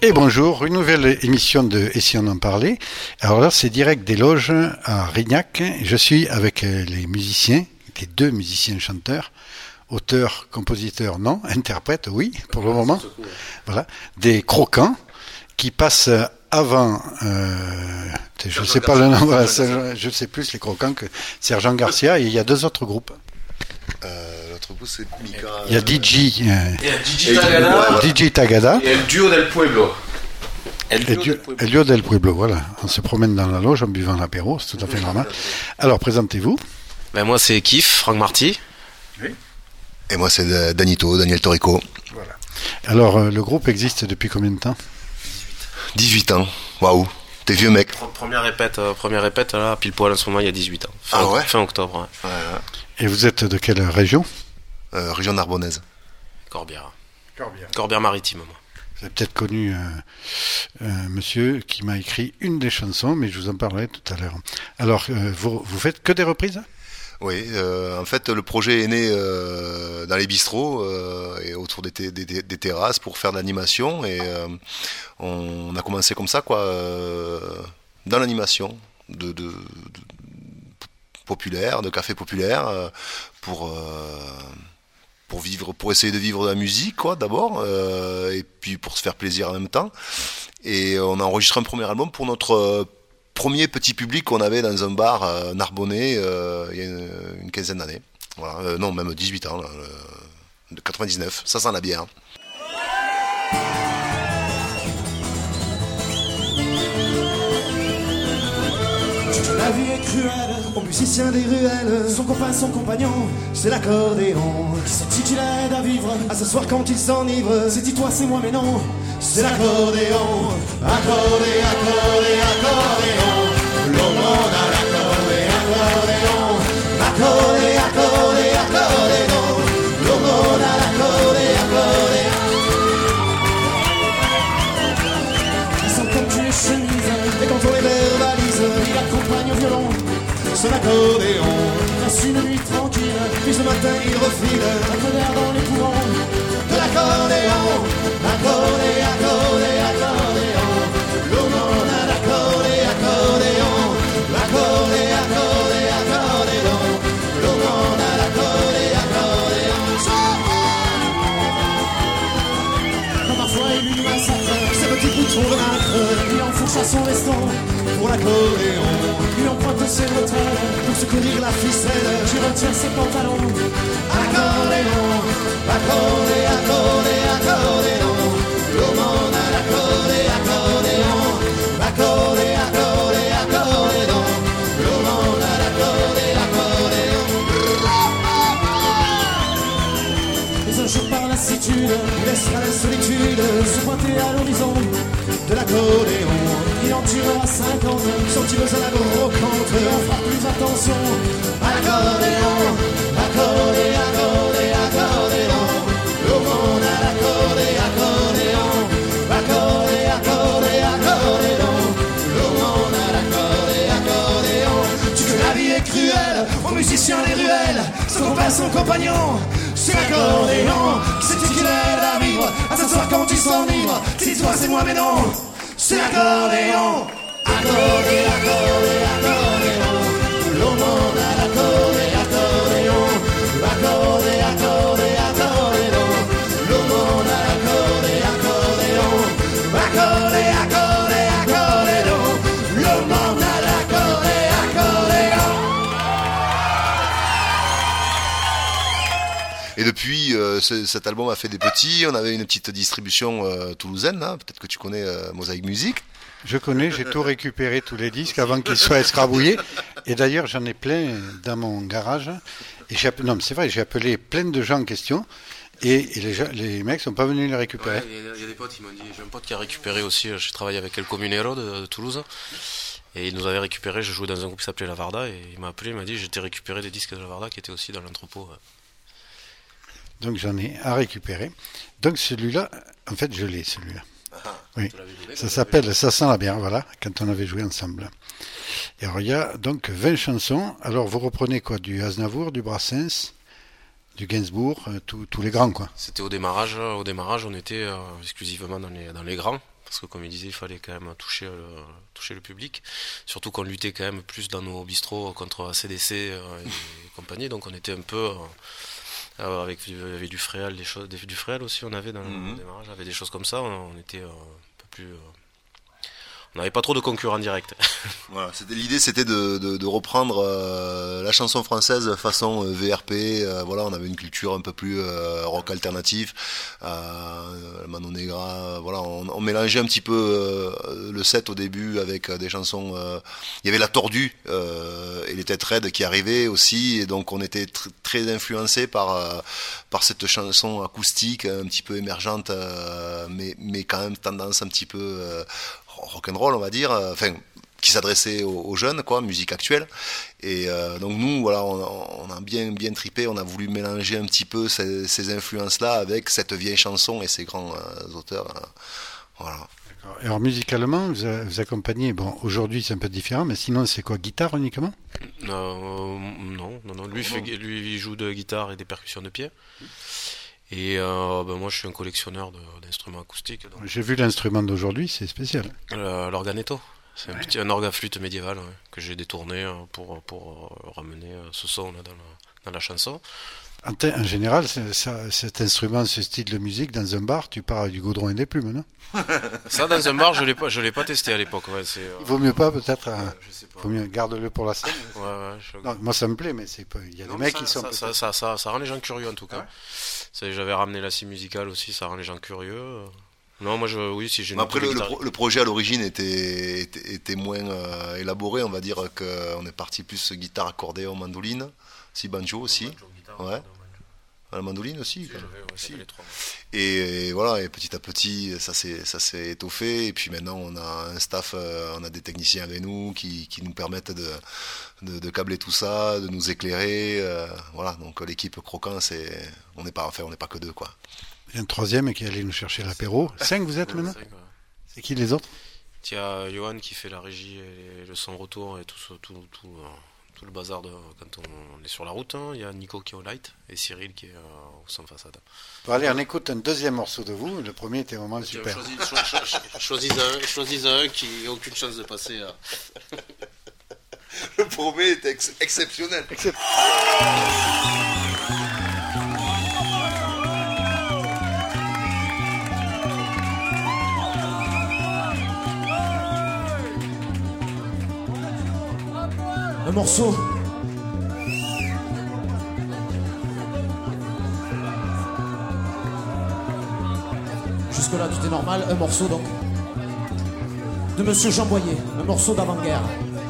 Et bonjour, une nouvelle émission de Et si on en parlait. Alors là, c'est direct des loges à Rignac. Je suis avec les musiciens, les deux musiciens chanteurs, auteurs, compositeurs, non, interprètes, oui, pour le moment. Voilà, des croquants qui passent avant, je ne sais pas le nom, voilà, je sais plus les croquants que Sergent Garcia, et il y a deux autres groupes. L'autre groupe c'est Mika. Il y a DJ, DJ Tagada et El Duo del Pueblo. El Duo del Pueblo, voilà. On se promène dans la loge en buvant l'apéro, c'est tout à fait normal. Alors, présentez-vous. Ben moi c'est Kif, Franck Marty. Oui. Et moi c'est Daniel Torico. Voilà. Alors, le groupe existe depuis combien de temps ? 18 ans, waouh, t'es vieux mec. Première répète là, pile poil en ce moment il y a 18 ans. Fin octobre. Ouais. Et vous êtes de quelle région ? Région narbonnaise. Corbière-Maritime, moi. Vous avez peut-être connu un monsieur qui m'a écrit une des chansons, mais je vous en parlerai tout à l'heure. Alors, vous faites que des reprises ? Oui, en fait, le projet est né dans les bistrots et autour des terrasses pour faire de l'animation. Et on a commencé comme ça, quoi, dans l'animation de populaire, de café populaire, pour essayer de vivre de la musique, quoi, d'abord, et puis pour se faire plaisir en même temps. Et on a enregistré un premier album pour notre premier petit public qu'on avait dans un bar narbonnais il y a une quinzaine d'années. Voilà, non, même 18 ans, là, de 99. Ça sent la bière. La vie est cruelle, aux musiciens des ruelles. Son copain, son compagnon, c'est l'accordéon. Qui c'est qui l'aide à vivre, à s'asseoir quand il s'enivre. C'est dit toi, c'est moi, mais non, c'est l'accordéon. Accordé, accordéon. L'on a l'accordé, accordéon. Accordéon. L'on a l'accordé, accordéon. Ils sont comme tu es chemise, et quand on les verbalise, il accompagne au violon. C'est l'accordéon. Passe une nuit tranquille, puis ce matin il refile un peu d'air dans les courants de l'accordéon. Accordéon. L'on a l'accordéon. Accordéon. L'on a l'accordéon. Quand parfois il lui massacre ses petits boutons de nacre, il enfourche à son veston pour l'accordéon. Il emprunte ses bretelles pour secourir la ficelle. Je retiens ses pantalons. Accordéon. L'on a l'accordéon. Accordéon. L'on a l'accordéon. Mais un jour par lassitude, il laissera la solitude se pointer à l'horizon de l'accordéon. Il en tirera 50, sentimeuse à la brocante. On fera plus attention à l'accordéon. Accordéon. L'on a l'accordéon. L'on a l'accordéon. Tu que la vie est cruelle, aux musiciens des ruelles. Son copain, son compagnon, c'est l'accordéon. Qui c'est qui l'aide à vivre, à s'asseoir quand il s'enivre. C'est toi, c'est moi, mais non, c'est l'accordéon. Accordéon. L'on a l'accordéon. Accordéon. L'on a l'accordéon. Accordéon. L'on a l'accordéon. Et depuis, cet album a fait des petits. On avait une petite distribution toulousaine, là. Peut-être que tu connais Mosaïque Musique. Je connais, j'ai tout récupéré, tous les disques, avant qu'ils soient escrabouillés. Et d'ailleurs, j'en ai plein dans mon garage. Et c'est vrai, j'ai appelé plein de gens en question. Et les mecs sont pas venus les récupérer. Il y a des potes, ils m'ont dit, j'ai un pote qui a récupéré aussi, j'ai travaillé avec El Comunero de Toulouse. Et il nous avait récupéré, je jouais dans un groupe qui s'appelait La Varda. Et il m'a appelé, il m'a dit, j'ai récupéré des disques de La Varda qui étaient aussi dans l'entrepôt. Donc j'en ai à récupérer. Donc celui-là, en fait, je l'ai, celui-là. Oui, ça s'appelle Ça sent la bière, voilà, quand on avait joué ensemble. Et alors il y a donc 20 chansons. Alors vous reprenez quoi ? Du Aznavour, du Brassens, du Gainsbourg, tous les grands, quoi. C'était au démarrage on était exclusivement dans les grands. parce que comme il disait, il fallait quand même toucher le public, surtout qu'on luttait quand même plus dans nos bistrots contre ACDC et compagnie, donc on était un peu avec du fréal, du fréal aussi on avait dans le démarrage, avec des choses comme ça, on était un peu plus... on n'avait pas trop de concurrents directs. Voilà, l'idée c'était de reprendre la chanson française façon VRP. Voilà, on avait une culture un peu plus rock alternatif, Mano Negra. Voilà, on mélangeait un petit peu le set au début avec des chansons. Il y avait la Tordue et les Têtes Raides qui arrivaient aussi, et donc on était très influencé par cette chanson acoustique un petit peu émergente, mais quand même tendance un petit peu rock'n'roll, on va dire, enfin, qui s'adressait aux jeunes, quoi, musique actuelle. Et donc nous, voilà, on a bien tripé, on a voulu mélanger un petit peu ces influences-là avec cette vieille chanson et ces grands auteurs. Voilà. D'accord. Et alors musicalement, vous accompagnez, bon, aujourd'hui c'est un peu différent, mais sinon c'est quoi, guitare uniquement ? Non. Lui il joue de guitare et des percussions de pied. Et moi je suis un collectionneur d'instruments acoustiques. Donc... J'ai vu l'instrument d'aujourd'hui, c'est spécial. L'organetto, c'est un orgue à flûte médiéval que j'ai détourné pour ramener ce son là dans la chanson. En général, cet instrument, ce style de musique, dans un bar, tu pars avec du goudron et des plumes, non ? Ça, dans un bar, je l'ai pas testé à l'époque. Ouais, Il vaut mieux pas, peut-être. Je sais pas. Vaut mieux garde-le pour la scène. Ouais, non, moi, ça me plaît, mais c'est pas. Il y a des mecs qui sont. Ça rend les gens curieux en tout cas. Ouais. J'avais ramené la scie musicale aussi, ça rend les gens curieux. Non, moi, oui, si j'ai. Mais après, le projet à l'origine était moins élaboré, on va dire qu'on est parti plus guitare, accordéon, mandoline, si banjo aussi. Guitare, ouais. La mandoline aussi. Si, les trois. Et voilà, et petit à petit, ça s'est étoffé. Et puis maintenant, on a un staff, on a des techniciens avec nous qui nous permettent de câbler tout ça, de nous éclairer. Voilà, donc l'équipe Croquant, on n'est pas que deux, quoi. Il y a un troisième qui est allé nous chercher l'apéro. 5 vous êtes maintenant ? 5, ouais. C'est qui les autres ? Il y a Johan qui fait la régie et le son retour et tout le bazar quand on est sur la route. Il y a Nico qui est au light et Cyril qui est au son façade. Bon, allez, on écoute un deuxième morceau de vous. Le premier était vraiment super. Choisis un qui n'a aucune chance de passer. Le premier était exceptionnel. Un morceau. Jusque-là, tout est normal. Un morceau, donc. De Monsieur Jean Boyer. Un morceau d'avant-guerre.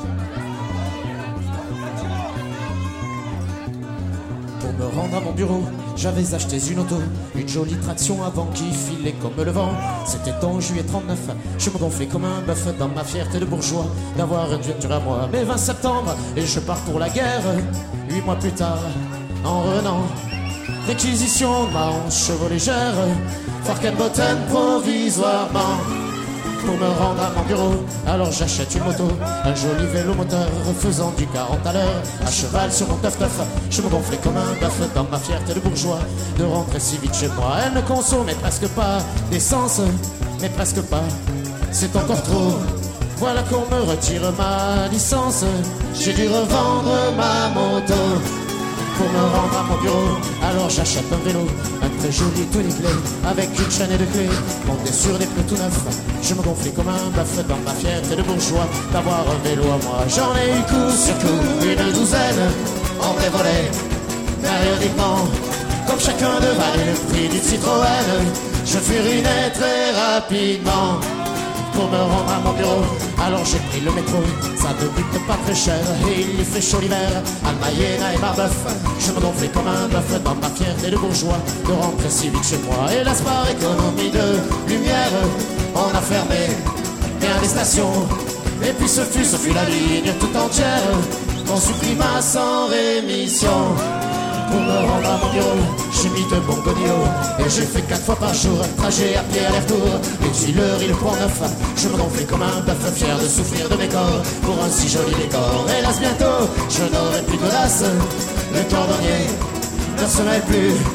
Pour me rendre à mon bureau, j'avais acheté une auto, une jolie traction avant qui filait comme le vent. C'était en juillet 39, je me gonflais comme un bœuf dans ma fierté de bourgeois d'avoir une voiture à moi. Mais 20 septembre, et je pars pour la guerre. 8 mois plus tard, en revenant, réquisition de ma hanche chevaux légère, Farkenbotten provisoirement. Pour me rendre à mon bureau, alors j'achète une moto, un joli vélo moteur faisant du 40 à l'heure. À cheval sur mon teuf-teuf, je me gonflais comme un bœuf dans ma fierté de bourgeois de rentrer si vite chez moi. Elle ne consommait presque pas d'essence, mais presque pas, c'est encore trop. Voilà qu'on me retire ma licence, j'ai dû revendre ma moto. Pour me rendre à mon bureau, alors j'achète un vélo, un très joli tout nickelé, avec une chaîne et de clés, monté sur des pneus tout neufs. Je me gonflais comme un bœuf dans ma fierté de bourgeois d'avoir un vélo à moi. J'en ai eu coup sur coup, une douzaine, en vrai volé, périodiquement, comme chacun devalait le prix d'une Citroën. Je fus ruiné très rapidement. Pour me rendre à mon bureau, alors j'ai pris le métro. Ça ne coûte pas très cher et il y fait chaud l'hiver. Almayena et Marbeuf, je me gonflais comme un bœuf dans ma fierté de bourgeois de rentrer si vite chez moi. Hélas par économie de lumière, on a fermé bien des stations. Et puis ce fut la ligne tout entière qu'on supprima sans rémission. Pour me rendre à mon bureau, j'ai mis de bons godillots et j'ai fait 4 fois par jour un trajet à pied aller-retour. Et si l'heure il prend 9, je me gonflais comme un bœuf fier de souffrir de mes corps pour un si joli décor. Hélas bientôt, je n'aurai plus d'audace, le cordonnier ne se mêle plus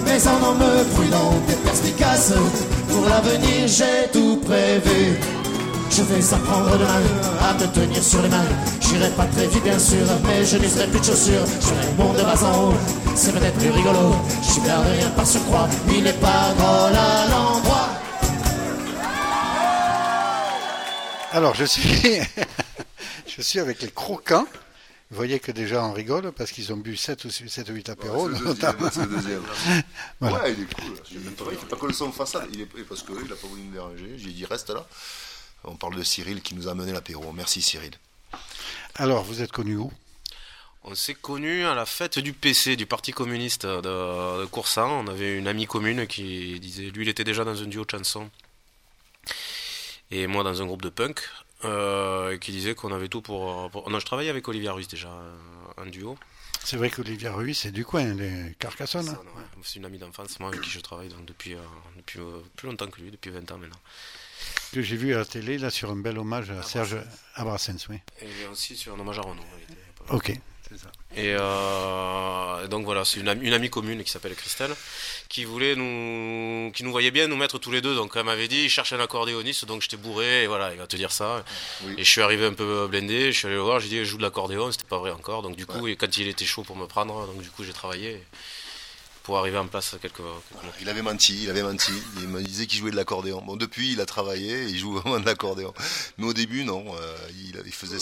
mais en homme prudent et perspicace. Pour l'avenir j'ai tout prévu. Je vais apprendre demain à me tenir sur les mains. J'irai pas très vite bien sûr, mais je n'userai plus de chaussures. Je ferai le monde de bas en haut, c'est peut-être plus rigolo. Je suis l'air de rien par surcroît, il n'est pas drôle à l'endroit. Alors je suis avec les Croquants. Vous voyez que déjà on rigole parce qu'ils ont bu 7 ou 8 apéros. Ouais, c'est le deuxième. Voilà. Ouais, il est cool. Il fait pas que le son façade, parce qu'il n'a pas voulu me déranger. J'ai dit reste là. On parle de Cyril qui nous a amené l'apéro. Merci Cyril. Alors vous êtes connus où? On s'est connus à la fête du PC, du Parti communiste de Coursan. On avait une amie commune qui disait, lui il était déjà dans un duo de chansons et moi dans un groupe de punk. Qui disait qu'on avait tout pour... Non, je travaillais avec Olivia Ruiz déjà, en duo. C'est vrai qu'Olivia Ruiz, c'est du coin, les Carcassonne. Ça, ouais. C'est une amie d'enfance, moi, avec qui je travaille donc, depuis plus longtemps que lui, depuis 20 ans maintenant. Que j'ai vu à la télé, là, sur un bel hommage à Serge Abrassens, oui. Et aussi sur un hommage à Renaud. Ok, c'est ça. Et donc voilà, c'est une amie commune qui s'appelle Christelle, qui nous voyait bien nous mettre tous les deux. Donc elle m'avait dit, il cherche un accordéoniste, donc j'étais bourré, et voilà, il va te dire ça. Oui. Et je suis arrivé un peu blindé, je suis allé le voir, j'ai dit, je joue de l'accordéon, c'était pas vrai encore. Donc du coup, et quand il était chaud pour me prendre, donc du coup j'ai travaillé pour arriver en place quelques mois. Il avait menti, il me disait qu'il jouait de l'accordéon. Bon, depuis il a travaillé, il joue vraiment de l'accordéon. Mais au début non, il faisait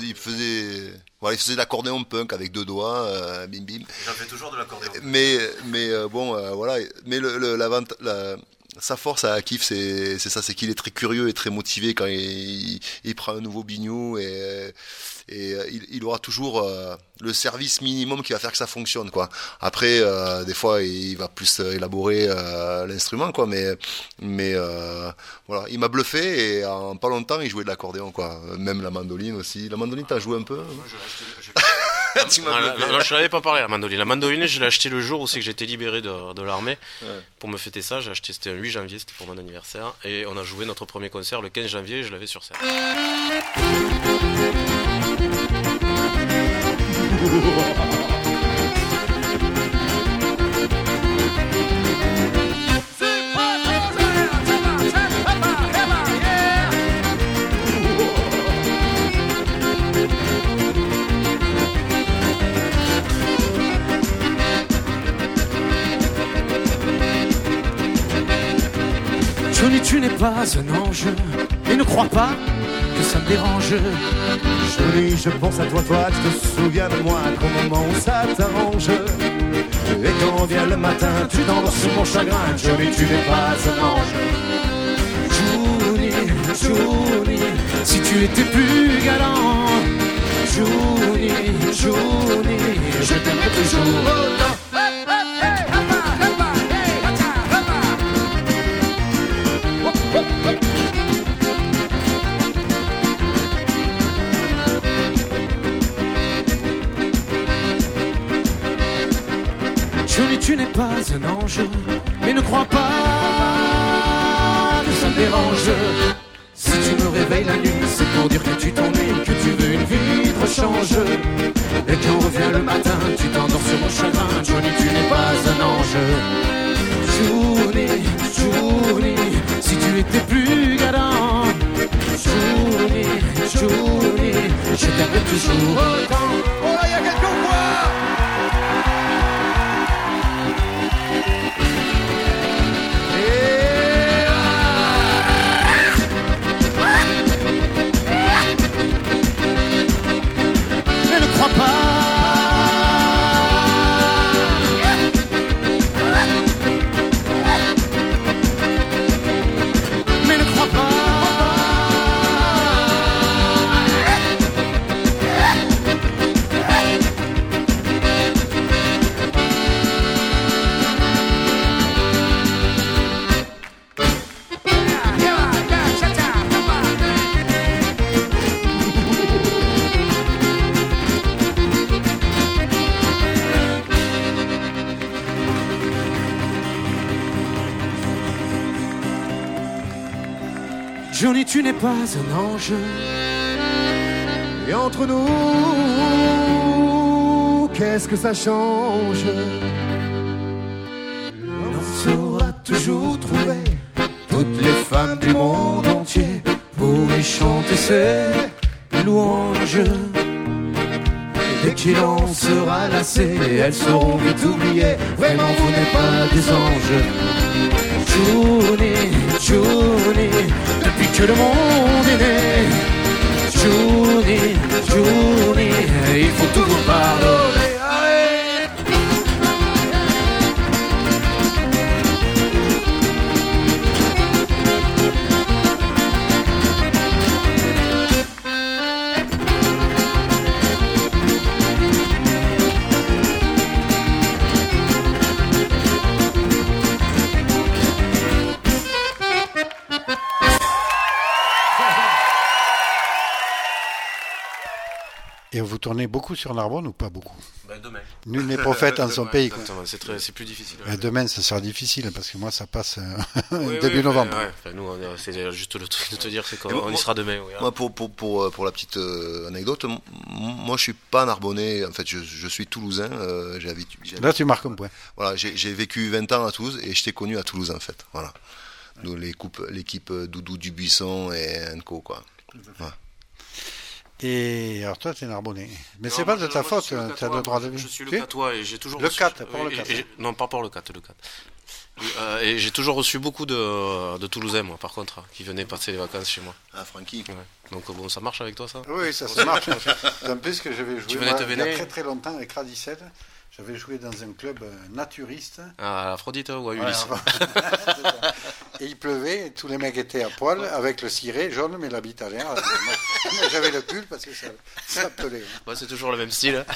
de l'accordéon punk avec 2 doigts, bim bim. J'en fais toujours de l'accordéon. Mais voilà, mais sa force à Kif, c'est ça, c'est qu'il est très curieux et très motivé quand il prend un nouveau bignou et il aura toujours le service minimum qui va faire que ça fonctionne, quoi. Après, des fois, il va plus élaborer l'instrument, quoi. Mais voilà, il m'a bluffé et en pas longtemps, il jouait de l'accordéon, quoi. Même la mandoline aussi. La mandoline, t'as joué un peu? Moi, non, je l'avais pas parlé, la mandoline. La mandoline, je l'ai acheté le jour où c'est que j'étais libéré de l'armée. Ouais. Pour me fêter ça, j'ai acheté, c'était un 8 janvier, c'était pour mon anniversaire. Et on a joué notre premier concert le 15 janvier, je l'avais sur scène. Johnny, tu n'es pas un ange, et ne crois pas que ça me dérange. Johnny, je pense à toi, tu te souviens de moi qu'au moment où ça t'arrange. Et quand vient le matin, tu t'endors sur mon chagrin. Johnny, tu n'es pas un ange. Johnny, Johnny, si tu étais plus galant. Johnny, Johnny, je t'aimerais toujours autant. Johnny, tu n'es pas un ange, mais ne crois pas que ça me dérange. Si tu me réveilles la nuit, c'est pour dire que tu t'ennuies, que tu veux une vie de rechange. Et quand revient le matin, tu t'endors sur mon chagrin. Johnny, tu n'es pas un ange. Johnny, Johnny, si tu étais plus galant. Johnny, Johnny, je t'aimerais toujours autant. Oh là, y'a quelqu'un ou quoi? Johnny, tu n'es pas un ange. Et entre nous, qu'est-ce que ça change? saura toujours trouver toutes les femmes du monde entier pour y chanter ses louanges. Et dès qu'il en sera lassé, elles seront vite oubliées. Vraiment, vous n'êtes pas des anges. Johnny, Johnny, depuis que le monde est né. Johnny, Johnny, il faut tout vous pardonner. Et vous tournez beaucoup sur Narbonne ou pas beaucoup? Demain. Nul n'est prophète en son pays. Quoi. C'est plus difficile. Ouais. Demain, ça sera difficile parce que moi, ça passe oui, début novembre. Ouais. Enfin, nous, c'est juste le truc de te dire, c'est qu'on y sera demain. Oui, moi, pour la petite anecdote, moi, je suis pas narbonnais. En fait, je suis toulousain. Là, tu marques un point. Voilà, j'ai vécu 20 ans à Toulouse et je t'ai connu à Toulouse, en fait. Voilà. Donc, l'équipe Doudou Dubuisson et Enco, quoi. Ouais. Et alors toi, t'es Narbonnais. Mais c'est pas de ta faute, tu as le droit de... Je suis le Catois et j'ai toujours le reçu... 4, pour le 4. Non, pas pour le 4, le 4. Et j'ai toujours reçu beaucoup de Toulousains, moi, par contre, qui venaient passer les vacances chez moi. Ah, Francky. Ouais. Donc bon, ça marche avec toi, ça? Oui, ça marche. En plus que j'avais joué il y a très très longtemps avec Radicel. J'avais joué dans un club naturiste. À Aphrodite ou à Ulysse. Et il pleuvait, et tous les mecs étaient à poil, avec le ciré jaune, mais l'habit à l'air. J'avais le pull parce que ça pelait. C'est toujours le même style.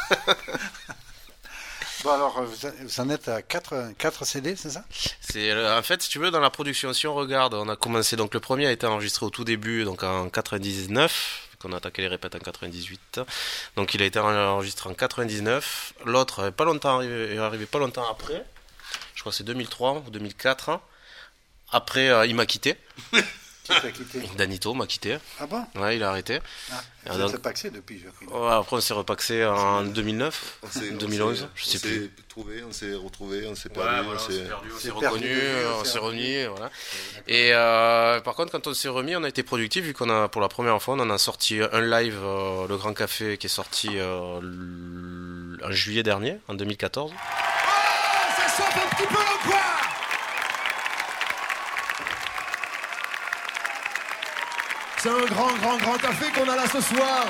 Bon alors, vous en êtes à 4 CD, c'est ça? En fait, si tu veux, dans la production, si on regarde, on a commencé, donc le premier a été enregistré au tout début, donc en 99. Qu'on a attaqué les répètes en 98, donc il a été enregistré en 99. L'autre est arrivé pas longtemps après, je crois que c'est 2003 ou 2004. Après, il m'a quitté. Qui t'a quitté? Danito m'a quitté. Ah bon? Ouais, il a arrêté. Ah, vous êtes paxé depuis, j'ai pris. Ouais, après on s'est repaxé en 2009, 2011, je sais plus. On s'est trouvé, on s'est retrouvé, on s'est perdu, on s'est perdu, on s'est reconnu, on s'est remis, voilà. Et par contre, quand on s'est remis, on a été productif vu qu'on a, pour la première fois, on en a sorti un live, le Grand Café, qui est sorti en juillet dernier, en 2014. Ça chauffe un petit peu ou quoi? C'est un grand café qu'on a là ce soir.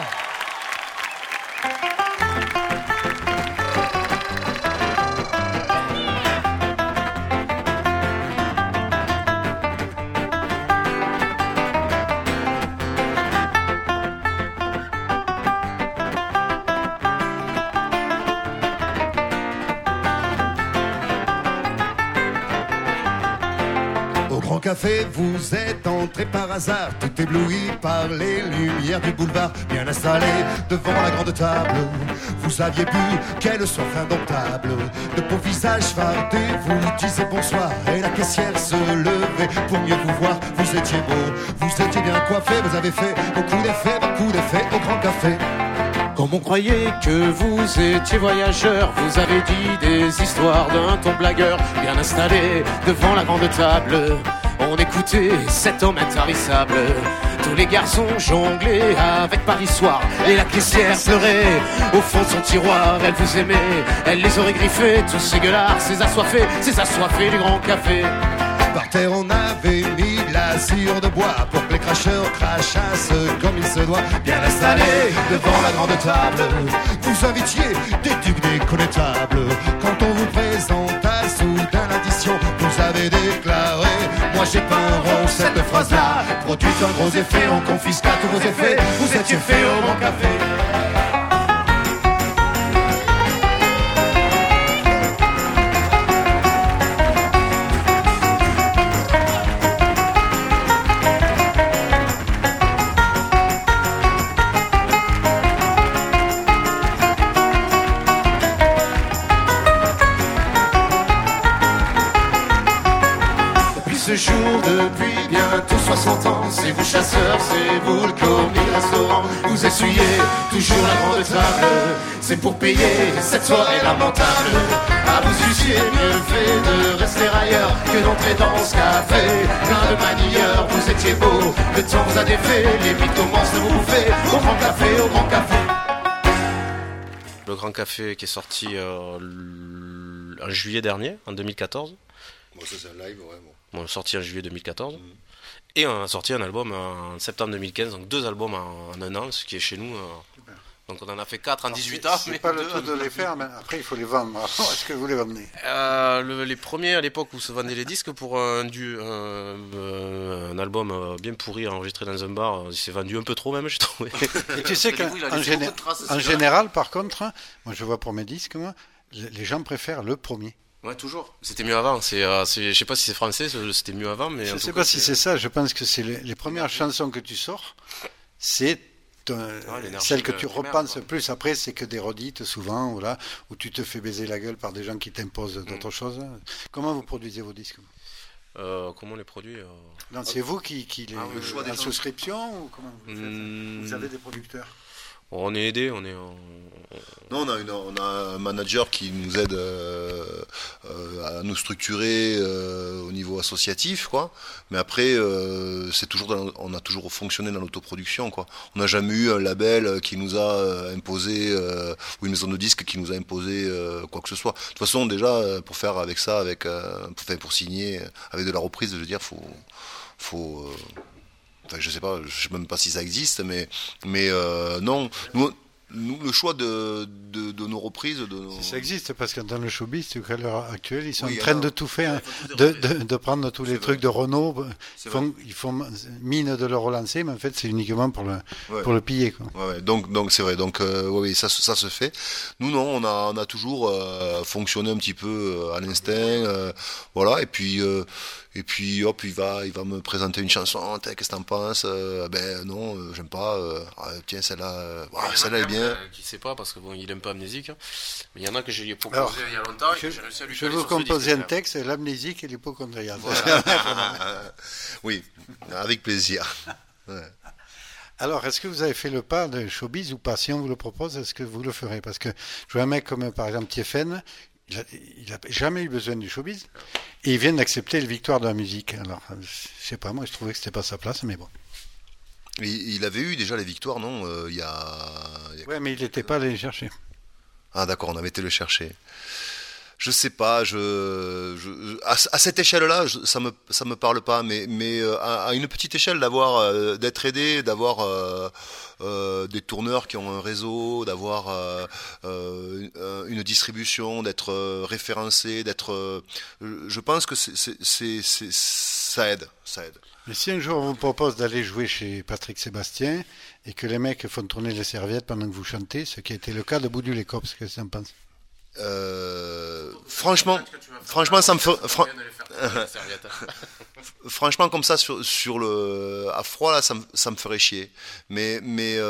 Café, vous êtes entré par hasard, tout ébloui par les lumières du boulevard, bien installé devant la grande table. Vous aviez bu, quelle soif indomptable, de beaux visages fardés, vous disiez bonsoir, et la caissière se levait pour mieux vous voir. Vous étiez beau, vous étiez bien coiffé, vous avez fait beaucoup d'effets au Grand Café. Comme on croyait que vous étiez voyageur, vous avez dit des histoires d'un ton blagueur, bien installé devant la grande table. On écoutait cet homme intarissable. Tous les garçons jonglaient avec Paris Soir. Et la caissière pleurait au fond de son tiroir. Elle vous aimait, elle les aurait griffés, tous ces gueulards, ces assoiffés du Grand Café. Par terre on avait mis de la sciure de bois pour que les cracheurs crachassent comme il se doit. Bien installés devant la grande table, vous invitiez des ducs déconnétables. Quand on vous présenta soudain l'addition, vous avez déclaré: moi j'ai pas un rond, cette phrase-là produit un gros effet, on confisqua tous vos effets. Vous étiez fait au Grand Café. Ce jour depuis bientôt 60 ans, c'est vous chasseurs, c'est vous le commis restaurant. Vous essuyez toujours la grande table, c'est pour payer cette soirée lamentable. vous eussiez mieux fait de rester ailleurs que d'entrer dans ce café. Plein de manières, vous étiez beau, le temps vous a défait, les mythes commencent de vous bouffer. Au grand café, au grand café. Le Grand Café qui est sorti en juillet dernier, en 2014. Bon, ça c'est un live, ouais. Bon, sorti en juillet 2014. Et on a sorti un album en septembre 2015, donc 2 albums en un an, ce qui est chez nous. Donc on en a fait 4 en 18 ans. C'est pas le tout de les faire, mais après il faut les vendre. Est-ce que vous les vendez? Les premiers à l'époque où se vendaient les disques pour un album bien pourri enregistré dans un bar, il s'est vendu un peu trop même, j'ai trouvé. Et tu sais qu'en général, par contre, moi je vois pour mes disques, les gens préfèrent le premier. Ouais, toujours. C'était mieux avant. Je sais pas si c'est français, c'était mieux avant, mais je sais pas si c'est ça. Je pense que c'est les premières chansons que tu sors, c'est celle que tu repenses plus. Après, c'est que des redites souvent, voilà, où tu te fais baiser la gueule par des gens qui t'imposent d'autres choses. Comment vous produisez vos disques? Comment on les produit Non, c'est vous qui les en souscription ou comment vous faites? Vous avez des producteurs? On est aidé, Non, on a un manager qui nous aide à nous structurer au niveau associatif, quoi. Mais après, on a toujours fonctionné dans l'autoproduction, quoi. On n'a jamais eu un label qui nous a imposé ou une maison de disques qui nous a imposé quoi que ce soit. De toute façon, déjà pour faire avec ça, pour signer avec de la reprise, je veux dire, faut je sais sais même pas si ça existe, mais non. Nous, le choix de nos reprises... Ça existe, parce que dans le showbiz, à l'heure actuelle, ils sont en train de tout faire, de prendre tous les trucs de Renault. Ils font mine de le relancer, mais en fait, c'est uniquement pour le piller, quoi. Ouais, donc c'est vrai. Donc, oui, ça se fait. Nous, non, on a toujours fonctionné un petit peu à l'instinct. Voilà, et puis hop, il va me présenter une chanson. Qu'est-ce que t'en penses? Ben non, j'aime pas. Tiens, celle-là est bien. Qui sait pas, parce que bon, il aime pas Amnésique. Mais il y en a que je lui ai proposé il y a longtemps. Je vais vous composer un texte, l'amnésique et l'hypochondriaque. Oui, avec plaisir. Ouais. Alors, est-ce que vous avez fait le pas de showbiz ou pas? Si on vous le propose, est-ce que vous le ferez? Parce que je vois un mec comme par exemple Tiefen, il n'a jamais eu besoin du showbiz et il vient d'accepter les victoires de la musique. Alors, je sais pas, moi je trouvais que c'était pas sa place, mais bon. Il avait eu déjà les victoires, non? Ouais, mais il n'était pas allé les chercher. Ah d'accord, on avait été le chercher. Je sais pas, à cette échelle-là, ça me parle pas, mais à une petite échelle, d'être aidé, d'avoir des tourneurs qui ont un réseau, d'avoir une distribution, d'être référencé, je pense que ça aide. Mais si un jour on vous propose d'aller jouer chez Patrick Sébastien et que les mecs font tourner les serviettes pendant que vous chantez, ce qui a été le cas de Boudou les Cops, qu'est-ce que tu en penses? Franchement, ça me fait. Franchement, comme ça, sur le à froid là, ça me ferait chier. Mais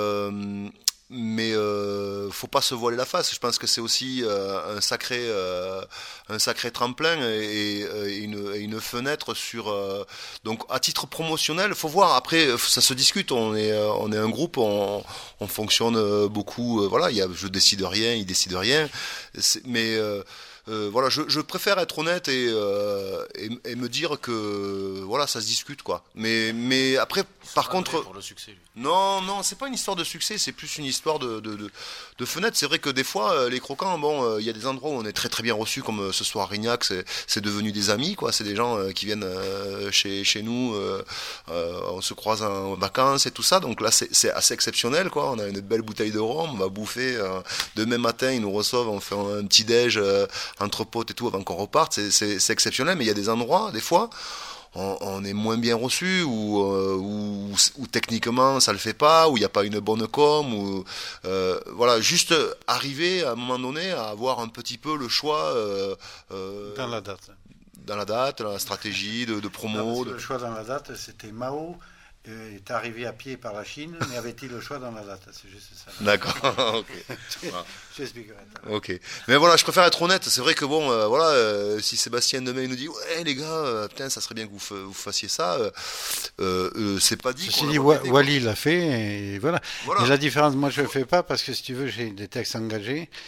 faut pas se voiler la face. Je pense que c'est aussi un sacré tremplin et une fenêtre sur. Donc à titre promotionnel, faut voir. Après, ça se discute. On est un groupe. On fonctionne beaucoup. Voilà, je décide rien, il décide rien. Mais voilà, je préfère être honnête et me dire que voilà, ça se discute, quoi. Mais après, par contre, pour le succès, lui. Non, c'est pas une histoire de succès, c'est plus une histoire de fenêtre. C'est vrai que des fois, les croquants, bon, il y a des endroits où on est très très bien reçus, comme ce soir à Rignac, c'est devenu des amis, quoi. C'est des gens qui viennent chez nous, on se croise en vacances et tout ça. Donc là, c'est assez exceptionnel, quoi. On a une belle bouteille de rhum, on va bouffer. Demain matin, ils nous reçoivent, on fait un petit déj entre potes et tout avant qu'on reparte. C'est exceptionnel, mais il y a des endroits, des fois, on est moins bien reçu ou techniquement ça le fait pas, ou il n'y a pas une bonne com, ou voilà, juste arriver à un moment donné à avoir un petit peu le choix dans la date, dans la stratégie de promo. Le choix dans la date, c'était Mao est arrivé à pied par la Chine, mais avait-il le choix dans la date? C'est juste ça. D'accord, ok. J'expliquerai. Ok. Mais voilà, je préfère être honnête. C'est vrai que bon, voilà, si Sébastien demain il nous dit ouais les gars, putain, ça serait bien que vous fassiez ça, c'est pas dit. Ceci dit, Wally l'a fait et voilà. Et la différence, moi je le fais pas parce que si tu veux, j'ai des textes engagés.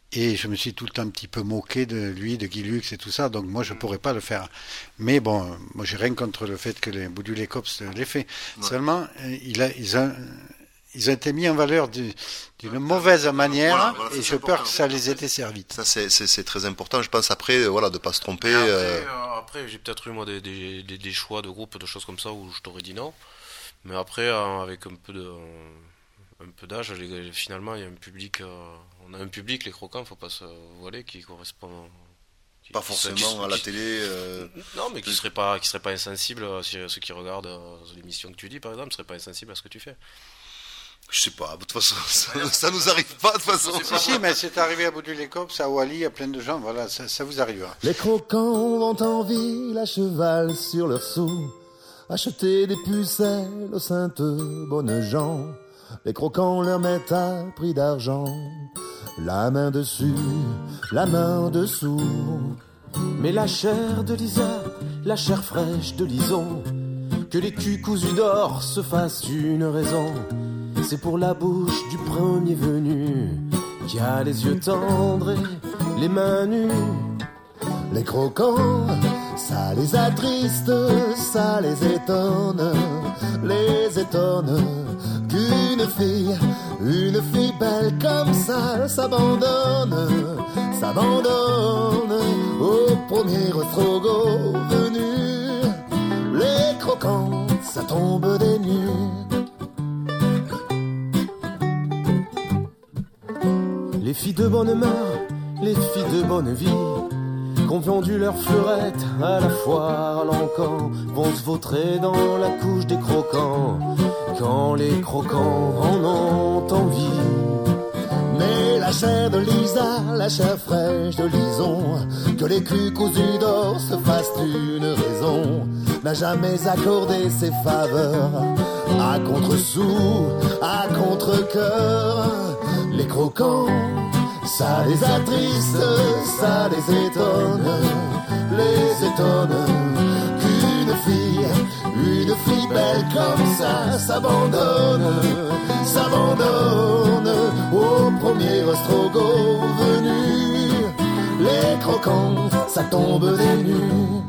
Et je me suis tout le temps un petit peu moqué de lui, de Guy Lux et tout ça, donc moi je pourrais pas le faire. Mais bon, moi j'ai rien contre le fait que les Boudu les Cops l'aient fait. Ouais. Seulement, ils ont été mis en valeur d'une mauvaise manière, voilà, et j'ai peur que ça les ait desservis. Ça c'est très important, je pense, après, de pas se tromper. Après j'ai peut-être eu moi des choix de groupe, de choses comme ça où je t'aurais dit non. Mais après, avec un peu d'âge, finalement il y a un public, on a un public, les croquants, faut pas se voiler, qui correspond pas forcément à la télé. Non, mais qui serait pas insensible à ceux qui regardent l'émission que tu dis, par exemple, seraient pas insensibles à ce que tu fais. Je sais pas, de toute façon, ça nous arrive pas, de toute façon. Si, mais c'est arrivé à Boudu-les-Cops, à Wally, à plein de gens, voilà, ça vous arrivera. Les croquants vont en ville à cheval sur leurs sous, acheter des pucelles aux saintes bonnes gens. Les croquants leur mettent à prix d'argent, la main dessus, la main dessous. Mais la chair de Lisa, la chair fraîche de Lison, que les culs cousus d'or se fassent une raison. C'est pour la bouche du premier venu, qui a les yeux tendres et les mains nues. Les croquants, ça les attriste, ça les étonne qu'une fille belle comme ça s'abandonne au premier ostrogoth venu. Les croquants, ça tombe des nues. Les filles de bonne mœur, les filles de bonne vie, qu'on vendu leurs fleurettes à la foire à l'encan, vont se vautrer dans la couche des croquants, quand les croquants en ont envie. Mais la chair de Lisa, la chair fraîche de Lison, que les culs cousus d'or se fassent une raison, n'a jamais accordé ses faveurs à contre-sous, à contre-cœur. Les croquants, ça les attriste, ça les étonne qu'une fille belle comme ça s'abandonne au premier ostrogoth venu. Les croquants, ça tombe des nues.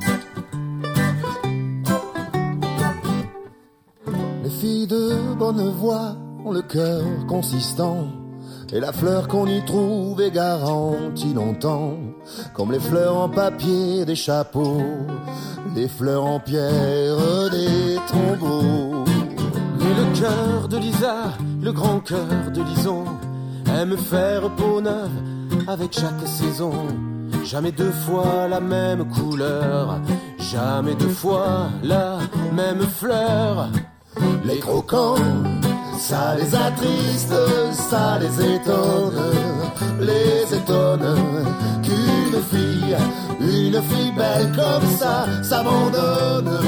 Les filles de bonne voix ont le cœur consistant, et la fleur qu'on y trouve est garantie longtemps, comme les fleurs en papier des chapeaux, les fleurs en pierre des tombeaux. Mais le cœur de Lisa, le grand cœur de Lison, aime faire peau neuve avec chaque saison. Jamais deux fois la même couleur, jamais deux fois la même fleur. Les croquants, ça les attriste, ça les étonne qu'une fille belle comme ça s'abandonne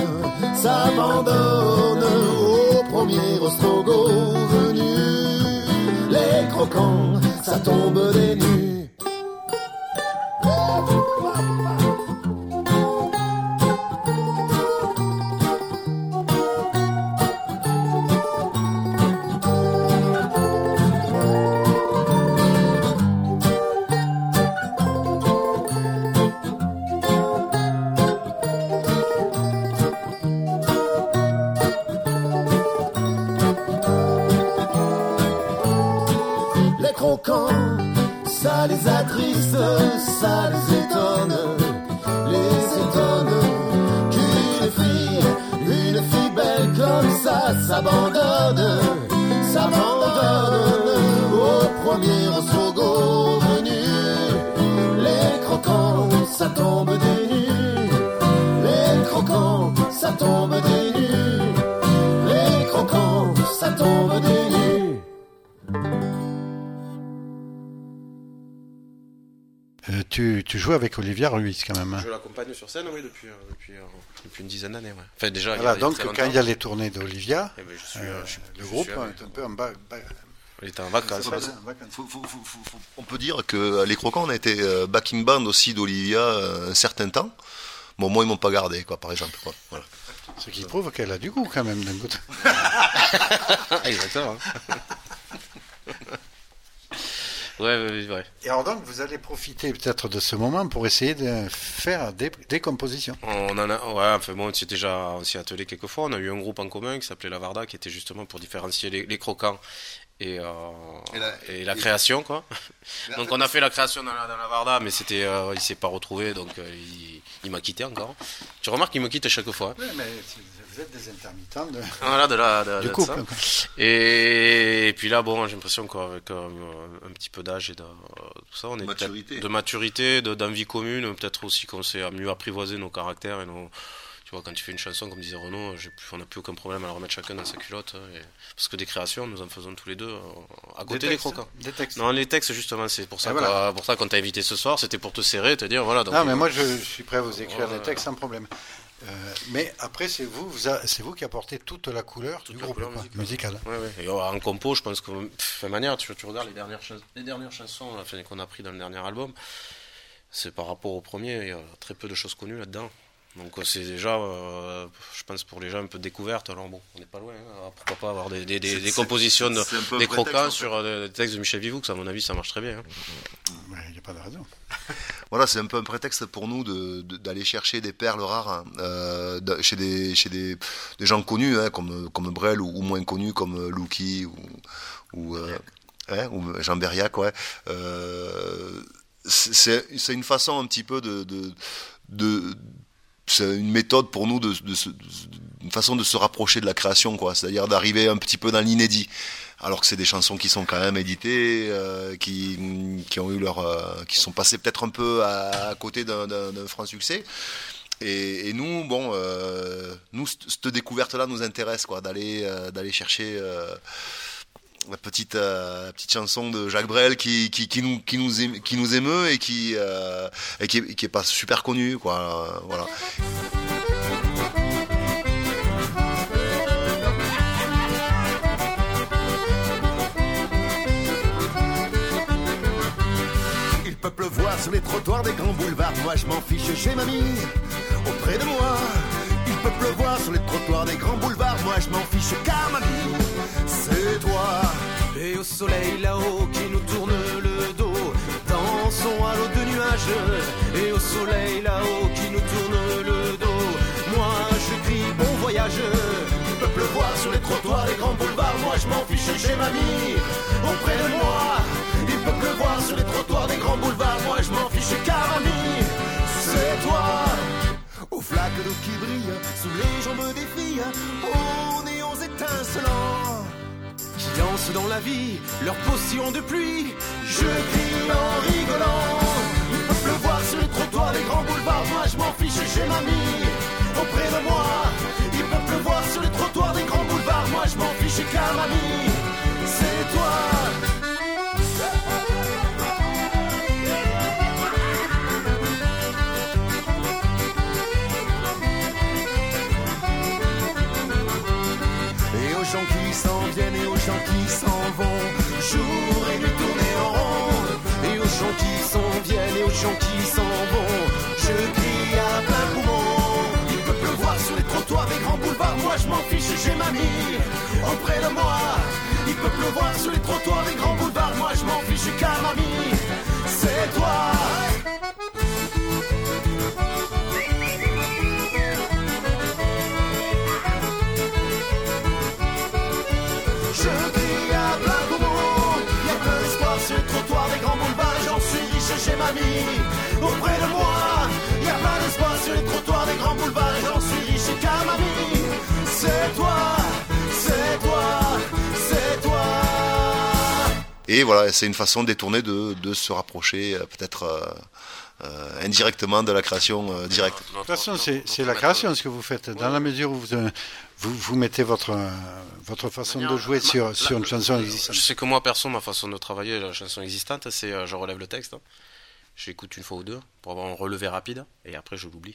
au premier ostrogoth venu. Les croquants, ça tombe des nues. Ça les attriste, ça les étonne qu'une fille belle comme ça s'abandonne au premier ostrogoth venu. Les croquants, ça tombe des nues. Les croquants, ça tombe des nues. Les croquants, ça tombe des nues. Tu joues avec Olivia Ruiz quand même. Hein. Je l'accompagne sur scène, oui, depuis une dizaine d'années. Ouais. Enfin, déjà, voilà, donc quand il y a les tournées d'Olivia, le groupe est un peu en bas. Il était en vacances. On peut dire que les Croquants, on a été backing band aussi d'Olivia un certain temps. Bon, moi, ils m'ont pas gardé, quoi, par exemple. Quoi. Voilà. Ce qui prouve qu'elle a du goût quand même d'un côté. Exactement. Ouais. Et alors donc, vous allez profiter peut-être de ce moment pour essayer de faire des compositions. On s'y est attelé quelques fois. On a eu un groupe en commun qui s'appelait la Varda, qui était justement pour différencier les croquants et la création, quoi. Donc on a fait la création dans la Varda, mais il s'est pas retrouvé, donc il m'a quitté encore. Tu remarques qu'il me quitte à chaque fois. Oui, mais vous êtes des intermittents du couple. Et puis là, j'ai l'impression qu'avec un petit peu d'âge et de tout ça, on est de maturité, d'envie commune, peut-être aussi qu'on s'est mieux apprivoiser nos caractères et nos... Tu vois, quand tu fais une chanson, comme disait Renaud, on n'a plus aucun problème à la remettre chacun dans sa culotte. Parce que des créations, nous en faisons tous les deux à côté des croquants. Des textes. Non, les textes, justement, c'est pour ça qu'on t'a invité ce soir, c'était pour te serrer, te dire, voilà. Donc, non, mais moi, je suis prêt à vous écrire des textes sans problème. Mais après, c'est vous qui apportez toute la couleur du groupe musical. Ouais. Et en compo, je pense que, manière, tu regardes les dernières chansons qu'on a pris dans le dernier album, c'est par rapport au premier, il y a très peu de choses connues là-dedans. Donc c'est déjà, je pense pour les gens un peu de découverte. Alors on n'est pas loin. Pourquoi pas avoir des compositions, des croquants sur des textes de Michel Vivoux, à mon avis ça marche très bien. Il n'y a pas de raison. Voilà, c'est un peu un prétexte pour nous d'aller chercher des perles rares chez des gens connus, comme Brel, ou moins connus comme Louki ou Jean Berriac. Ouais. C'est une façon un petit peu c'est une méthode pour nous une façon de se rapprocher de la création, quoi. C'est-à-dire d'arriver un petit peu dans l'inédit, alors que c'est des chansons qui sont quand même éditées, qui ont eu qui sont passées peut-être un peu à côté d'un franc succès. Et nous, cette découverte-là nous intéresse, quoi, d'aller chercher la petite chanson de Jacques Brel qui nous émeut et qui est pas super connue, quoi. Voilà. Il peut pleuvoir sur les trottoirs des grands boulevards, moi je m'en fiche chez mamie, auprès de moi. Il peut pleuvoir sur les trottoirs des grands boulevards, moi je m'en fiche car mamie, c'est toi. Et au soleil là-haut qui nous tourne le dos, dansons à l'eau de nuages. Et au soleil là-haut qui nous tourne le dos, moi je crie bon voyage. Il peut pleuvoir sur les trottoirs des grands boulevards, moi je m'en fiche chez mamie, auprès de moi. Il peut pleuvoir sur les trottoirs des grands boulevards, moi je m'en fiche car mamie, c'est toi. Aux flaques d'eau qui brillent sous les jambes des filles, aux néons étincelants qui lancent dans la vie leur potion de pluie, je crie en rigolant. Il peut pleuvoir sur les trottoirs des grands boulevards, moi je m'en fiche chez mamie, auprès de moi. Il peut pleuvoir sur les trottoirs des grands boulevards, moi je m'en fiche car mamie, c'est toi. Aux gens qui s'en viennent et aux gens qui s'en vont, jour et nuit tourner en rond. Et aux gens qui s'en viennent et aux gens qui s'en vont, je crie à plein poumon. Il peut pleuvoir sur les trottoirs des grands boulevards, moi je m'en fiche, j'ai mamie auprès de moi. Il peut pleuvoir sur les trottoirs des grands boulevards, moi je m'en fiche car mamie, c'est toi. Je crie à plein poumon, y'a plein d'espoir sur le trottoir des grands boulevards, j'en suis riche chez mamie, auprès de moi. Y'a plein d'espoir sur les trottoirs des grands boulevards, j'en suis riche car mamie, c'est toi, c'est toi, c'est toi. Et voilà, c'est une façon détournée de se rapprocher peut-être indirectement de la création directe. De toute façon, c'est la création ce que vous faites, dans la mesure où vous mettez votre façon de jouer sur une chanson existante. Je sais que moi, perso, ma façon de travailler la chanson existante, c'est je relève le texte, j'écoute une fois ou deux pour avoir un relevé rapide, et après je l'oublie.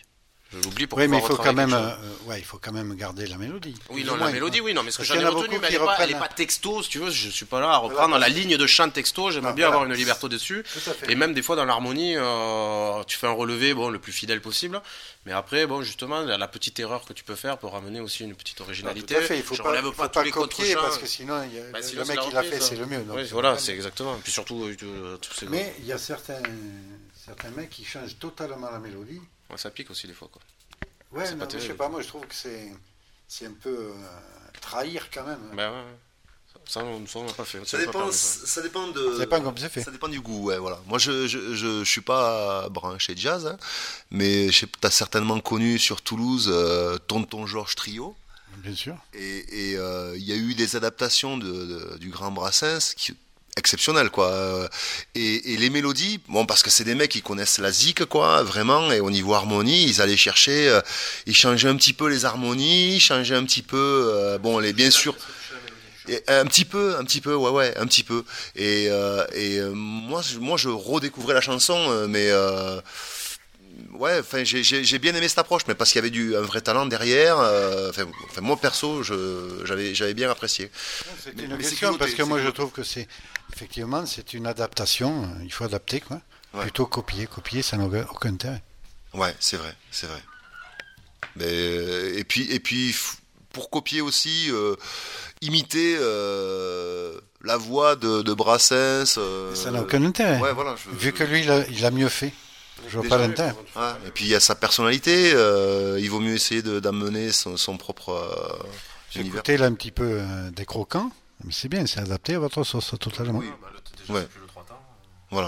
Je l'oublie pour Oui, mais pouvoir il faut quand même, retravailler il faut quand même garder la mélodie. Oui, Plus non, ou la moins, mélodie, quoi. oui, non, mais ce que Parce j'en ai qu'il y en a retenu, beaucoup mais qui elle est reprennent. pas texto, si tu veux, je suis pas là à reprendre la ligne de chant texto, j'aimerais bien avoir une liberté dessus. Tout à fait. Et même des fois dans l'harmonie, tu fais un relevé, bon, le plus fidèle possible, mais après, bon, justement, la petite erreur que tu peux faire peut ramener aussi une petite originalité. Tout à fait, il faut je pas, relève faut pas pas tous les copier contre-chants. parce que sinon, Sinon, le c'est mec la qui l'a reprise, fait, c'est le mieux. Donc, Oui, voilà, c'est exactement. Puis surtout, tous ces Mais il y a certains mecs qui changent totalement la mélodie. ouais, ça pique aussi des fois, quoi. Ouais, C'est non, pas mais je sais terrible. pas, moi je trouve que c'est un peu trahir quand même. Ben ouais. Ça, on n'a pas fait. Ça on n'a pas dépend, permis, ça. ça dépend de. Ça dépend comme c'est fait. Ça dépend du goût, ouais, voilà. Moi, je suis pas branché jazz, hein, mais t'as certainement connu sur Toulouse Tonton Georges Trio. Bien sûr. Et il y a eu des adaptations du Grand Brassens exceptionnelles, quoi. Et les mélodies, bon, parce que c'est des mecs qui connaissent la zik, quoi, vraiment, et au niveau harmonie, ils allaient chercher, ils changeaient un petit peu les harmonies, ils changeaient un petit peu, bon, bien sûr. Et un petit peu, ouais, un petit peu. Et moi, je redécouvrais la chanson, mais ouais, enfin, j'ai bien aimé cette approche, mais parce qu'il y avait un vrai talent derrière. Enfin, moi perso, j'avais bien apprécié. C'est Mais une c'est question cool, parce que c'est moi cool. je trouve que effectivement c'est une adaptation. Il faut adapter quoi. Ouais. Plutôt copier, ça n'a aucun intérêt. Ouais, c'est vrai. Mais et puis pour copier aussi, imiter la voix de Brassens. Ça n'a aucun intérêt. Ouais, voilà. Vu que lui il a mieux fait. Je vois pas l'intérêt. Ouais, et puis il y a sa personnalité. Il vaut mieux essayer d'amener son propre J'ai univers. écouté là un petit peu des croquants, mais c'est bien, c'est adapté à votre sauce totalement. Oui. Ouais. Voilà.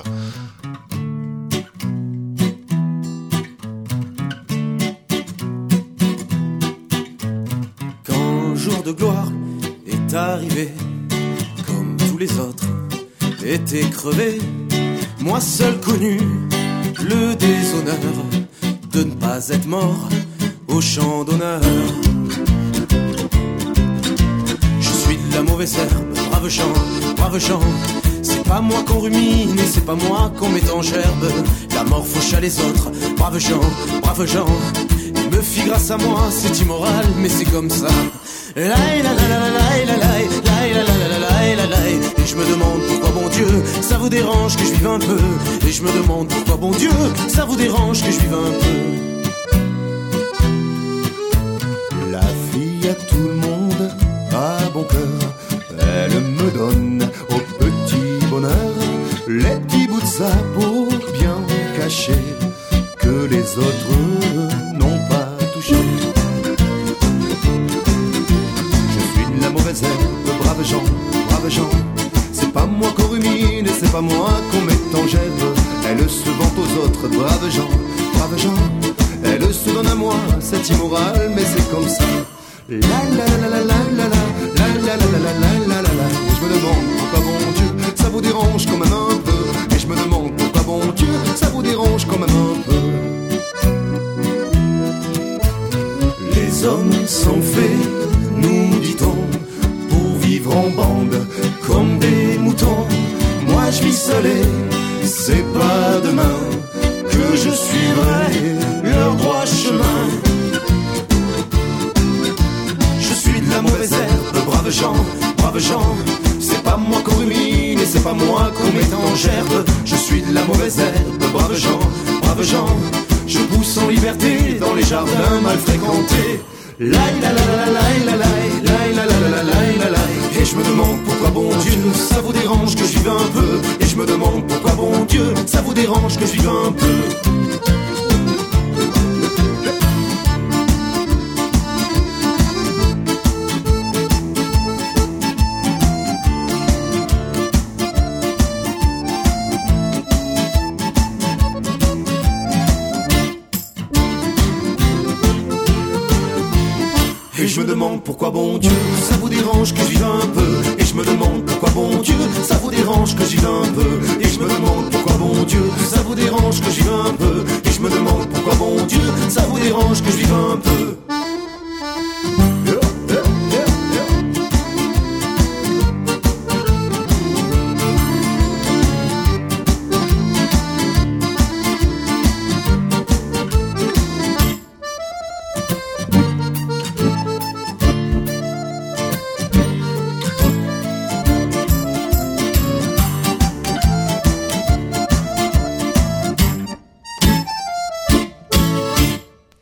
Quand jour de gloire est arrivé, comme tous les autres étaient crevés, moi seul connu le déshonneur de ne pas être mort au champ d'honneur. Je suis de la mauvaise herbe, brave Jean, c'est pas moi qu'on rumine et c'est pas moi qu'on met en gerbe. La mort fauche à les autres, brave Jean, il me fit grâce à moi, c'est immoral mais c'est comme ça. Et je me demande pourquoi bon Dieu ça vous dérange que je vive un peu. Et je me demande pourquoi bon Dieu ça vous dérange que je vive un peu. La fille à tout le monde a bon cœur, elle me donne au petit bonheur les petits bouts de sa peau bien cachés que les autres n'ont pas touché. La mauvaise herbe, brave Jean, c'est pas moi qu'on rumine et c'est pas moi qu'on met en gerbe. Elle se vante aux autres, brave Jean, elle se donne à moi, c'est immoral mais c'est comme ça. La la la la la la la la la la la la la la la. Et je me demande pourquoi bon Dieu ça vous dérange quand même un peu. Et je me demande pourquoi bon Dieu ça vous dérange quand même un peu. Les hommes sont faits, nous dit-on, pour vivre en bande comme des moutons. Moi je vis seul et c'est pas demain que je suivrai leur droit chemin. Je suis de la mauvaise herbe, brave Jean, c'est pas moi qu'on rumine et c'est pas moi qu'on met en gerbe. Je suis de la mauvaise herbe, brave Jean, je pousse en liberté dans les jardins mal fréquentés. La la la la la la la la la la la la. Et je me demande pourquoi bon Dieu ça vous dérange que je vive un peu. Et je me demande pourquoi bon Dieu ça vous dérange que je vive un peu. Et je me demande pourquoi bon Dieu ça vous dérange que je vive un peu. Et je me demande pourquoi bon Dieu ça vous dérange que je vive un peu. Et je me demande pourquoi bon Dieu ça vous dérange que je vive un peu. Et je me demande pourquoi bon Dieu ça vous dérange que je vive un peu.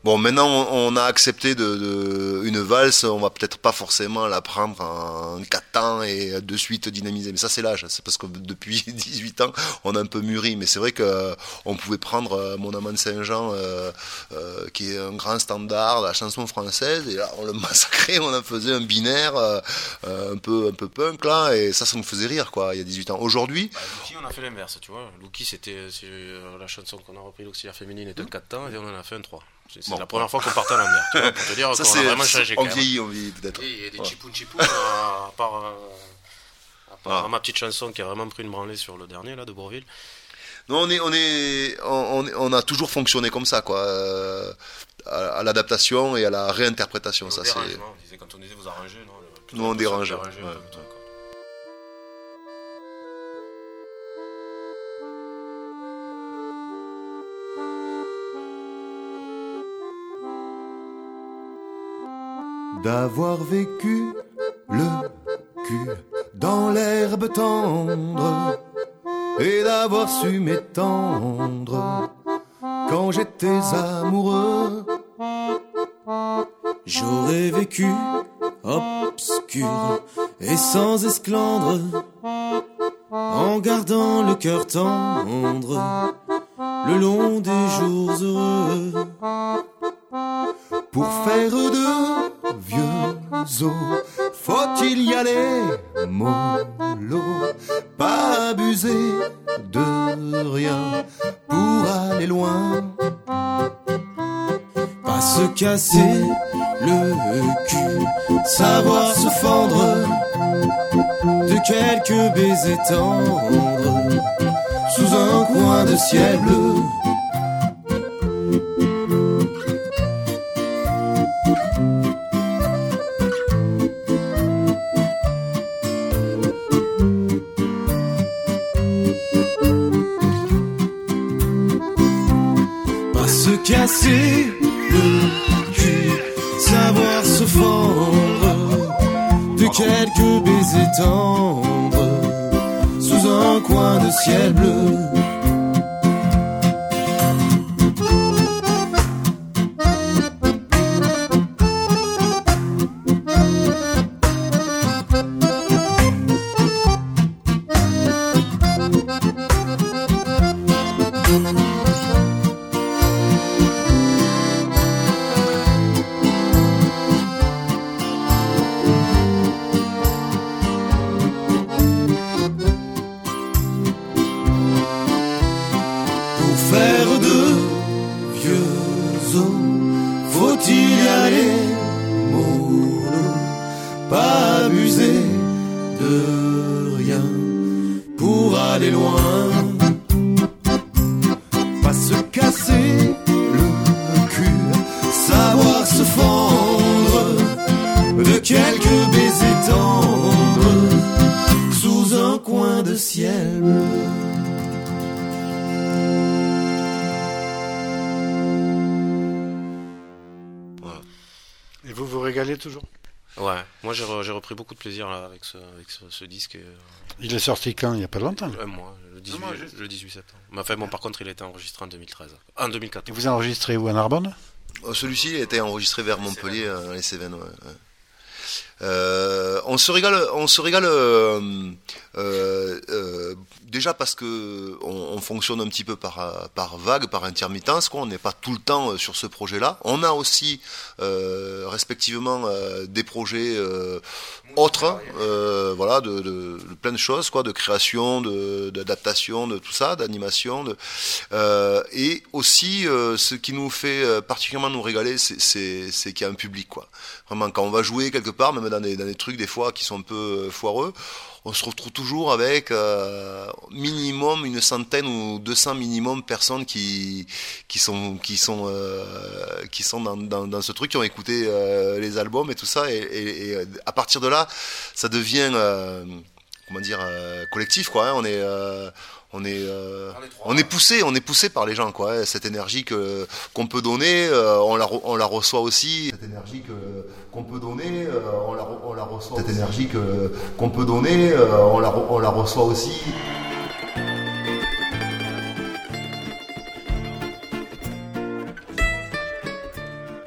Bon, maintenant on a accepté une valse, on va peut-être pas forcément la prendre en 4 temps et de suite dynamiser, mais ça c'est l'âge, c'est parce que depuis 18 ans on a un peu mûri, mais c'est vrai que on pouvait prendre Mon amant de Saint-Jean qui est un grand standard de la chanson française, et là on le massacrait, on en faisait un binaire un peu punk là, et ça nous faisait rire quoi, il y a 18 ans. Aujourd'hui Lucky, on a fait l'inverse, tu vois. Lucky, c'est la chanson qu'on a repris, l'auxiliaire féminine est un 4 temps, et on en a fait un 3. C'est la première fois qu'on partait à l'envers, tu vois, pour te dire ça, qu'on a vraiment changé. On vieillit peut-être. Et il y a des chipoun à part ma petite chanson qui a vraiment pris une branlée sur le dernier là de Bourville. Non, on a toujours fonctionné comme ça, quoi, à l'adaptation et à la réinterprétation. Ça, c'est. Quand on disait vous arrangez, non. Nous on dérange. Ouais. D'avoir vécu le cul dans l'herbe tendre et d'avoir su m'étendre quand j'étais amoureux. J'aurais vécu obscur et sans esclandre, en gardant le cœur tendre le long des jours heureux. Pour faire de vieux os, faut-il y aller mollo, pas abuser de rien pour aller loin, pas se casser le cul, savoir se fendre de quelques baisers tendres sous un coin de ciel bleu. Casser le cul, savoir se fendre de quelques baisers tendres sous un coin de ciel bleu. Et vous vous régalez toujours? Ouais, moi j'ai repris beaucoup de plaisir là, avec ce disque. Il est sorti quand? Il n'y a pas longtemps. Un mois, le 18 septembre. Mais enfin, bon, par contre, il a été enregistré en 2013. En 2014. Et vous enregistrez où, à Narbonne? Celui-ci a été enregistré vers Montpellier, dans les Cévennes. Ouais. On se régale déjà parce que on fonctionne un petit peu par vague, par intermittence, quoi. On n'est pas tout le temps sur ce projet-là. On a aussi respectivement des projets autres, voilà, de plein de choses, quoi, de création, d'adaptation, de tout ça, d'animation, et aussi ce qui nous fait particulièrement nous régaler, c'est qu'il y a un public, quoi. Vraiment, quand on va jouer quelque part, même dans des trucs des fois qui sont un peu foireux, on se retrouve toujours avec minimum une centaine ou 200 minimum personnes qui sont dans ce truc, qui ont écouté les albums et tout ça, et à partir de là, ça devient collectif, quoi. Hein, on est poussé par les gens, quoi. Cette énergie qu'on peut donner, on la reçoit aussi. Cette énergie qu'on peut donner, on la reçoit. Cette énergie qu'on peut donner, on la reçoit aussi.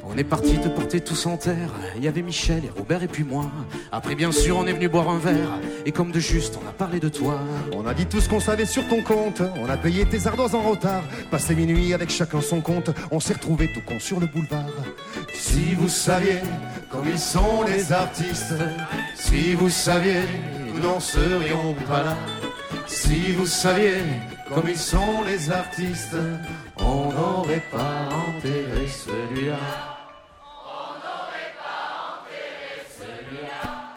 On est parti te porter tous en terre. Il y avait Michel et Robert et puis moi. Après bien sûr on est venu boire un verre. Et comme de juste on a parlé de toi. On a dit tout ce qu'on savait sur ton compte. On a payé tes ardoises en retard. Passé minuit avec chacun son compte. On s'est retrouvés tout con sur le boulevard. Si vous saviez comme ils sont les artistes. Si vous saviez nous n'en serions pas là. Si vous saviez comme ils sont les artistes, on n'aurait pas enterré celui-là. On n'aurait pas enterré celui-là.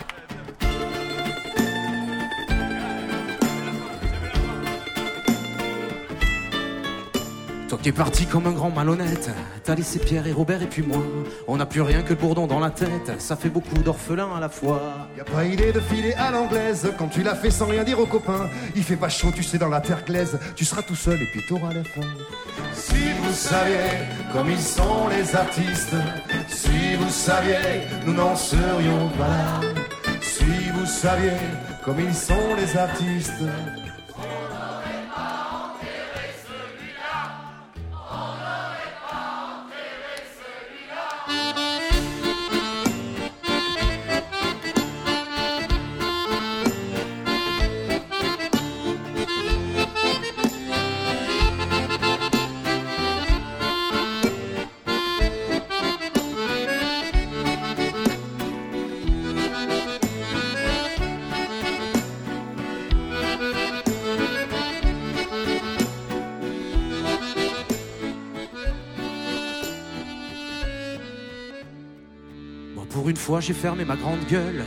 Toi qui es parti comme un grand malhonnête, t'as laissé Pierre et Robert et puis moi. On n'a plus rien que le bourdon dans la tête, ça fait beaucoup d'orphelins à la fois. Y a pas idée de filer à l'anglaise, quand tu l'as fait sans rien dire aux copains. Il fait pas chaud, tu sais, dans la terre glaise, tu seras tout seul et puis t'auras la faim. Si vous saviez comme ils sont les artistes, si vous saviez, nous n'en serions pas là. Si vous saviez comme ils sont les artistes, pour une fois, j'ai fermé ma grande gueule.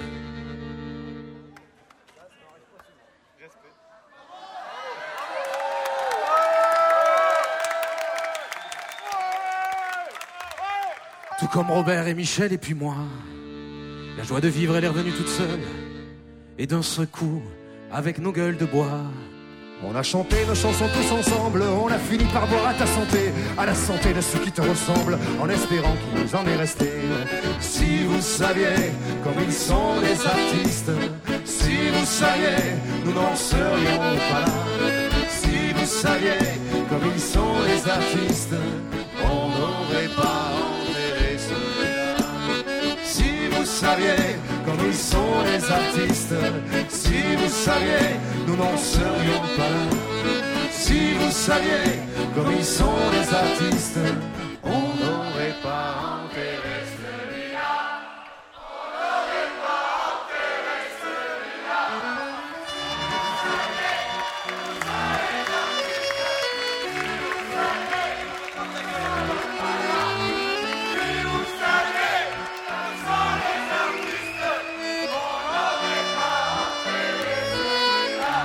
Tout comme Robert et Michel et puis moi. La joie de vivre, elle est revenue toute seule. Et d'un seul coup, avec nos gueules de bois. On a chanté nos chansons tous ensemble. On a fini par boire à ta santé, à la santé de ceux qui te ressemblent, en espérant qu'il nous en est resté. Si vous saviez comme ils sont les artistes, si vous saviez, nous n'en serions pas là. Si vous saviez comme ils sont les artistes, on n'aurait pas enterré ceux-là. Si vous saviez comme ils sont les artistes, si vous saviez, nous n'en serions pas là. Si vous saviez comme ils sont les artistes, on n'aurait pas enterré celui-là. On n'aurait pas enterré celui-là. Si vous saviez comme ils sont les artistes, si vous saviez comme ils sont pas là. Si vous saviez comme ils sont les artistes, on n'aurait pas enterré celui-là.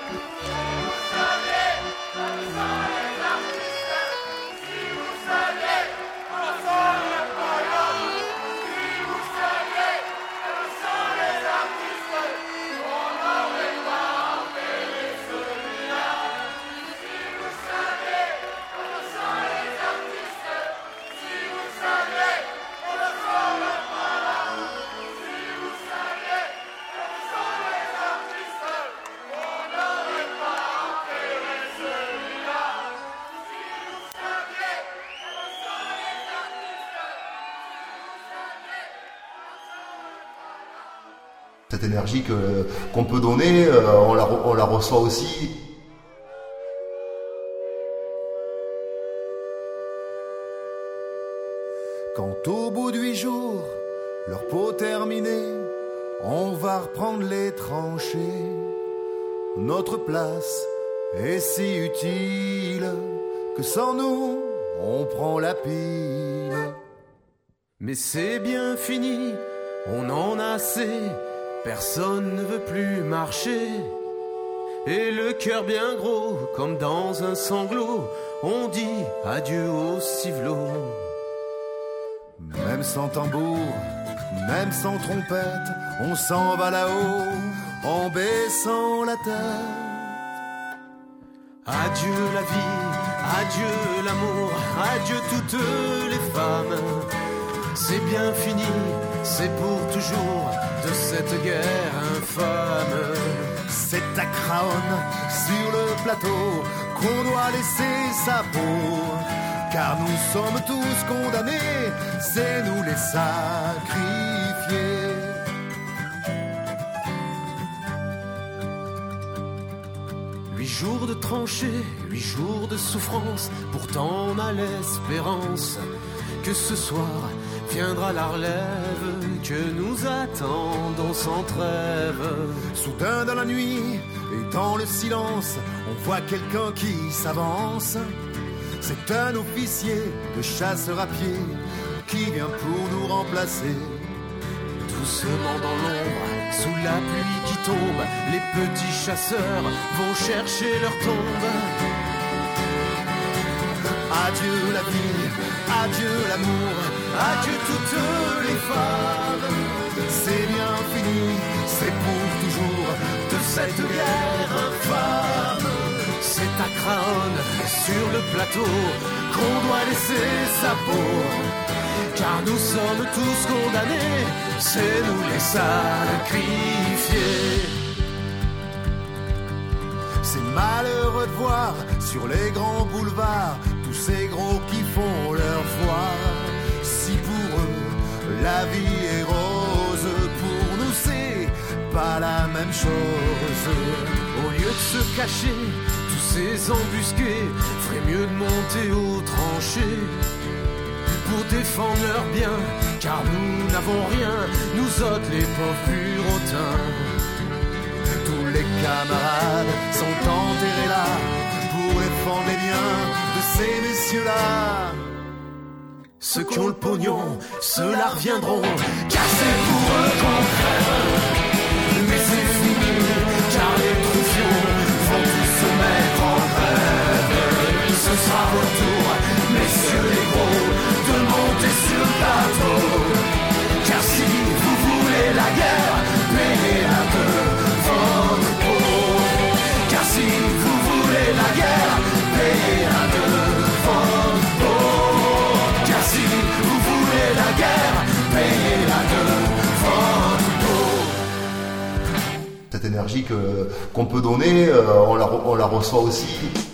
Cette énergie qu'on peut donner, on la reçoit aussi. Quand au bout de 8 jours, leur peau terminée, on va reprendre les tranchées. Notre place est si utile que sans nous, on prend la pile. Mais c'est bien fini, on en a assez. Personne ne veut plus marcher. Et le cœur bien gros, comme dans un sanglot, on dit adieu au civelot. Même sans tambour, même sans trompette, on s'en va là-haut, en baissant la tête. Adieu la vie, adieu l'amour, adieu toutes les femmes. C'est bien fini, c'est pour toujours de cette guerre infâme. C'est à Craonne, sur le plateau, qu'on doit laisser sa peau. car nous sommes tous condamnés, c'est nous les sacrifiés. 8 jours de tranchées, 8 jours de souffrance, pourtant on a l'espérance que ce soir viendra la relève, que nous attendons sans trêve. Soudain dans la nuit et dans le silence, on voit quelqu'un qui s'avance. C'est un officier de chasseur à pied qui vient pour nous remplacer. Doucement dans l'ombre, sous la pluie qui tombe, les petits chasseurs vont chercher leur tombe. Adieu la vie, adieu l'amour, adieu toutes les femmes. C'est bien fini, c'est pour toujours de cette guerre infâme. C'est à Craonne, sur le plateau, qu'on doit laisser sa peau. Car nous sommes tous condamnés, c'est nous les sacrifiés. C'est malheureux de voir sur les grands boulevards tous ces gros qui font leur foire. Si pour eux la vie est rose, pour nous c'est pas la même chose. Au lieu de se cacher, tous ces embusqués feraient mieux de monter aux tranchées pour défendre leur bien, car nous n'avons rien, nous autres les pauvres purotins. Tous les camarades sont enterrés là pour défendre les biens de ces messieurs-là. Ceux qui ont le pognon, ceux-là reviendront, car c'est pour eux qu'on crève. Mais c'est fini, car les troufions vont tous se mettre en grève. Ce sera votre tour, messieurs les gros, de monter sur le bateau. Car si vous voulez la guerre, payez-la de votre peau. Car si vous voulez la guerre, payez-la de votre peau. Car si vous voulez la guerre, payez-la de votre peau. Cette énergie qu'on peut donner, on la reçoit aussi